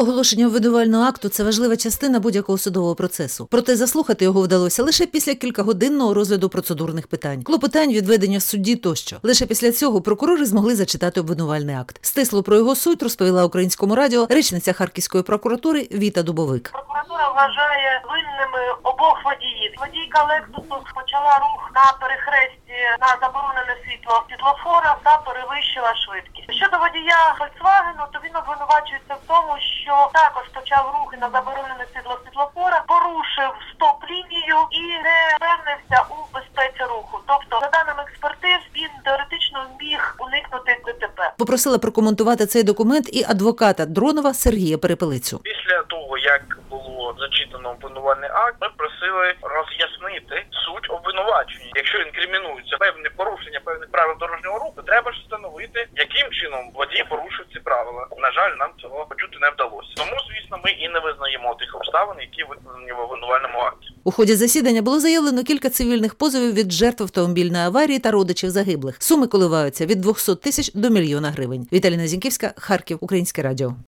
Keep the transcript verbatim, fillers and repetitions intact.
Оголошення обвинувального акту – це важлива частина будь-якого судового процесу. Проте заслухати його вдалося лише після кількагодинного розгляду процедурних питань, клопотань, відведення в судді тощо. Лише після цього прокурори змогли зачитати обвинувальний акт. Стисло про його суть розповіла Українському радіо речниця Харківської прокуратури Віта Дубовик. Прокуратура вважає винними обох водіїв. Водійка Лексусу почала рух на перехресті на заборонене світло світлофора та перевищила швидкість. Щодо водія Volkswagen, то він обвинувачується в тому, що також почав рухи на заборонене світло світлофора, порушив стоп-лінію і не впевнився у безпеці руху. Тобто, за даними експертиз, він теоретично міг уникнути ДТП. Попросила прокоментувати цей документ і адвоката Дронова Сергія Перепелицю. Після того, як було зачитано обвинувальний акт, ми просили роз'яснити суть обвинувачення. Якщо інкримінуються певні порушення певних правил дорожнього руху, треба ж встановити, яким чином водій порушив ці правила. На жаль, нам цього почути не вдалося. Тому, звісно, ми і не визнаємо тих обставин, які викладені в обвинувальному акті. У ході засідання було заявлено кілька цивільних позовів від жертв автомобільної аварії та родичів загиблих. Суми коливаються від двохсот тисяч до мільйона гривень. Віталіна Зінківська, Харків, Українське радіо.